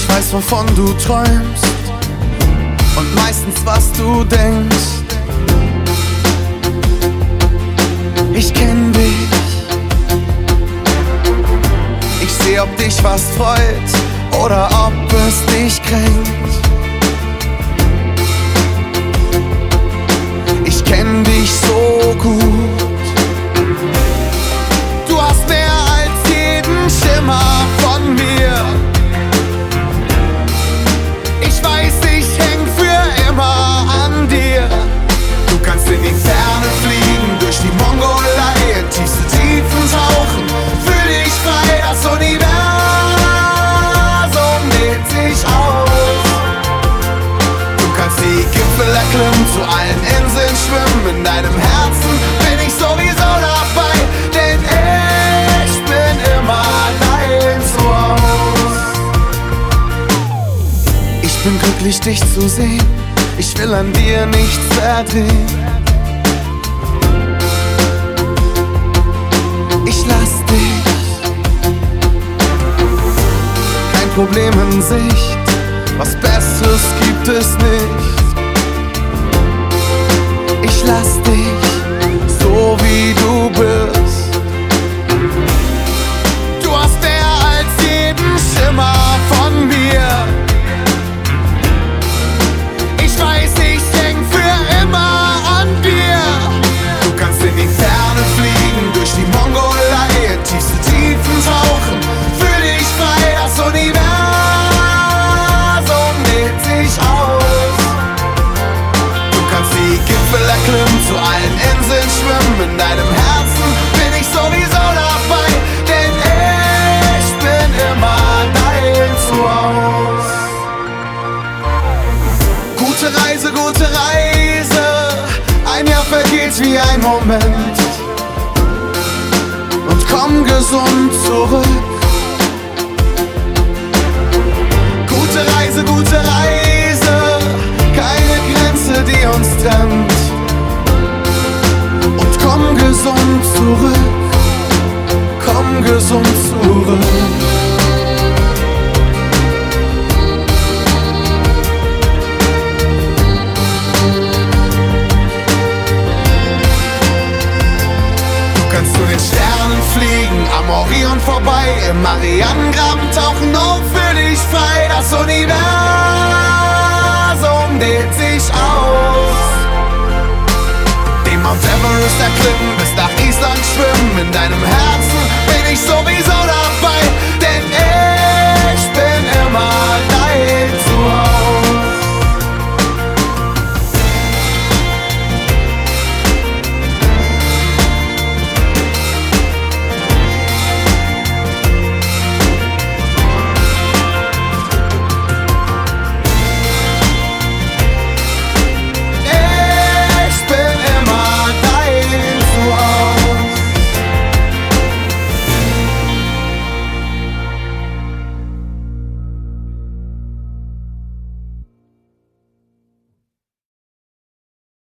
weiß, wovon du träumst und meistens, was du denkst. Ich kenn dich, ich seh, ob dich was freut oder ob es dich kränkt. Ich kenn dich so gut, du hast mehr als jeden Schimmer von mir. Ich weiß, ich häng für immer an dir. Du kannst in die Ferne fliegen, durch die Mongolei, in tiefste Tiefen tauchen. Fühl dich frei, das Universum dehnt sich aus. Du kannst die Gipfel erklimmen, zu allen Inseln schwimmen. In deinem Herzen bin ich sowieso dabei, denn ich bin immer dein Zuhause. Ich bin glücklich, dich zu sehen, ich will an dir nichts verdrehen. Ich lass dich, kein Problem in Sicht, was Besseres gibt es nicht. Ich lass dich, so wie du bist. Du hast mehr als jeden Schimmer von mir. Ich weiß, ich häng für immer an dir. Du kannst in die Ferne fliegen, durch die Mongolei, in tiefste Tiefen tauchen. Fühl dich frei, das Universum dehnt sich aus. Du kannst die Gipfel erklimmen, zu allen Inseln schwimmen. In deinem Herzen bin ich sowieso dabei, denn ich bin immer dein Zuhause. Gute Reise, ein Jahr vergeht wie ein Moment. Und komm gesund zurück. Gute Reise, keine Grenze, die uns trennt. Und komm gesund zurück, komm gesund zurück. Fliegen am Orion vorbei, im Marianengraben tauchen auf, für dich frei. Das Universum dehnt sich aus. Den Mount Everest erklimmen, bis nach Island schwimmen. In deinem Herzen bin ich sowieso dabei.